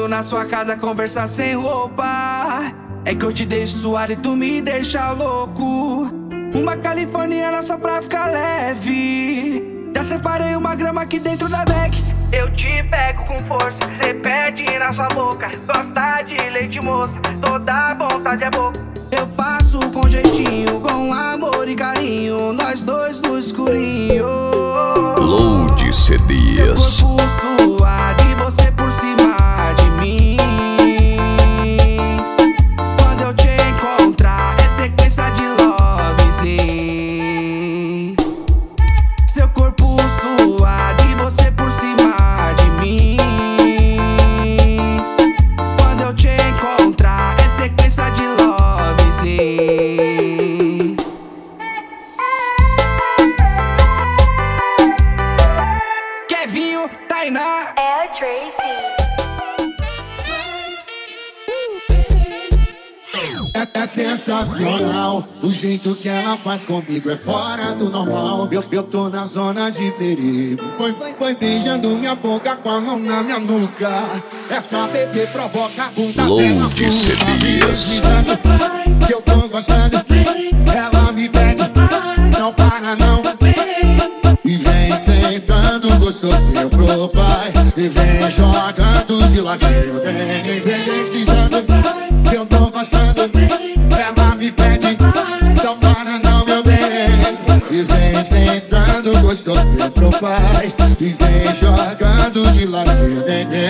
Chegando na sua casa, conversar sem roupa. É que eu te deixo suado e tu me deixa louco. Uma californiana só pra ficar leve. Já separei uma grama aqui dentro da bag. Eu te pego com força, cê perde na sua boca. Gosta de leite moça, toda vontade é boca. Eu passo com jeitinho, com amor e carinho. Nós dois no escurinho. Load CDs. Seu corpo suado e você por cima de mim. Quando eu te encontrar é sequência de lovezinho. Seu corpo suado e você por cima de mim. Quando eu te encontrar é sequência de lovezinho. Kevinho, Tainá, é o Tracy. É sensacional, o jeito que ela faz comigo é fora do normal. Eu tô na zona de perigo. Foi beijando minha boca com a mão na minha nuca. Essa bebê provoca a bunda dela. Load CDs. Que eu tô gostando, ela me pede, não para não. E vem sentando gostosinho pro pai. E vem jogando de ladinho. Vem deslizando, que eu tô gostando. Ela me pede, não para não, meu bem. E vem sentando gostosinho pro pai. E vem jogando de ladinho.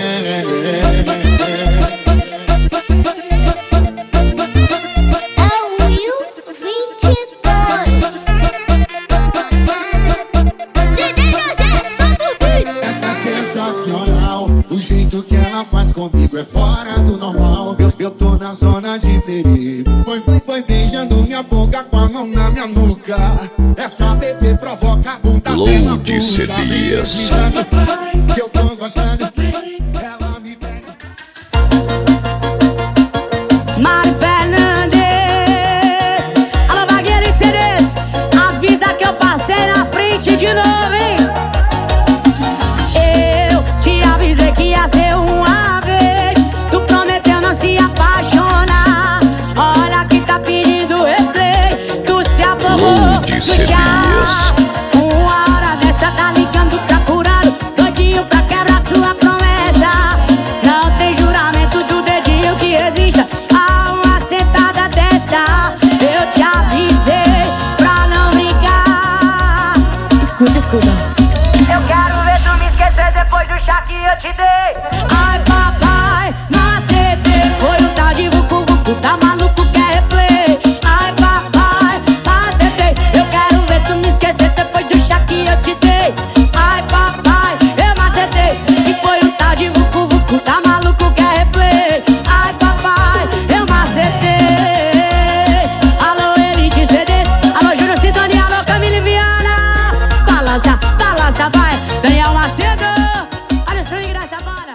O jeito que ela faz comigo é fora do normal. Eu tô na zona de perigo. Foi beijando minha boca com a mão na minha nuca. Essa bebê provoca a bunda dela. Load CDs. Que eu tô gostando, ela me pede. Mari Fernandes, alô Bagueira e CDs, avisa que eu passei na frente de novo, hein? Eu te avisei que ia ser uma vez. Tu prometeu não se apaixonar. Olha que tá pedindo replay. Tu se afogou no chá. Uma hora dessa tá ligando, procurando, doidinho pra quebrar sua promessa. Não tem juramento do dedinho que resista a uma sentada dessa. Eu te avisei pra não brincar. Escuta, escuta. Eu quero ver tu me esquecer depois do chá que eu te dei. Ai papai, não acertei. Foi o tal de vucu vucu, tá maluco, quer replay. Ai papai, não acertei. Eu quero ver tu me esquecer depois do chá que eu te dei. Ai papai, eu não acertei. E foi o tal de vucu vucu, tá maluco, quer replay. Ai papai, eu não acertei. Alô Elite CDs, alô Júnior Sintonia, alô Camille Viana. Balança, balança, vai, Daniel Macedo. Olha o swing dessa banda.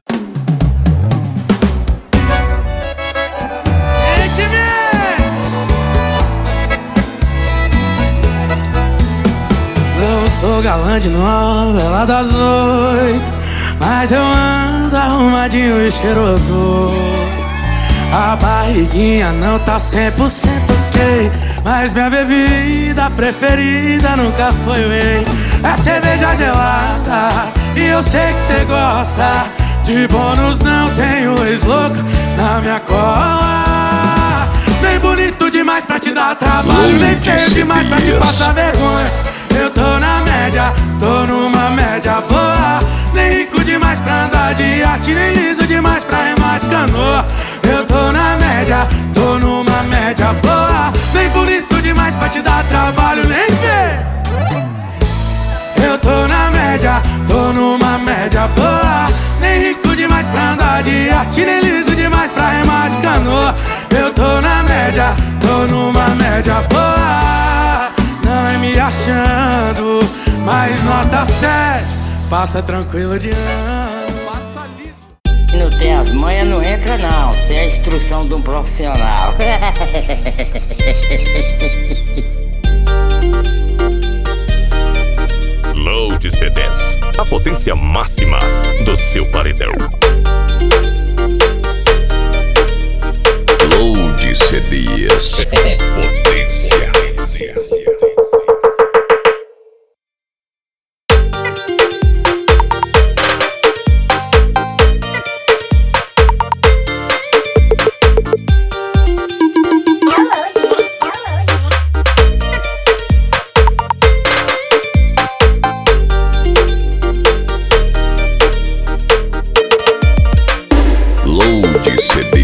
não sou galã de novela das 8, mas eu ando arrumadinho e cheiroso. A barriguinha não tá 100% ok, mas minha bebida preferida nunca foi whey. É cerveja gelada e eu sei que cê gosta. De bônus não tenho ex-louca na minha cola. Nem bonito demais pra te dar trabalho, nem feio demais pra te passar vergonha. Eu tô na média, tô numa média boa. Nem rico demais pra andar de iate, nem liso demais pra remar de canoa. Eu tô na média, tô numa média boa. Nem bonito demais pra te dar trabalho, nem feio. Eu tô na média, tô numa média boa. Nem rico demais pra andar de iate, nem liso demais pra remar de canoa. Eu tô na média, tô numa média boa. Não é me achando, mas nota 7. Passa tranquilo de ano, passa liso. Não tem as manhas, não entra não. Sem a instrução de um profissional. Load CDs, a potência máxima do seu paredão. Potência. Load CD.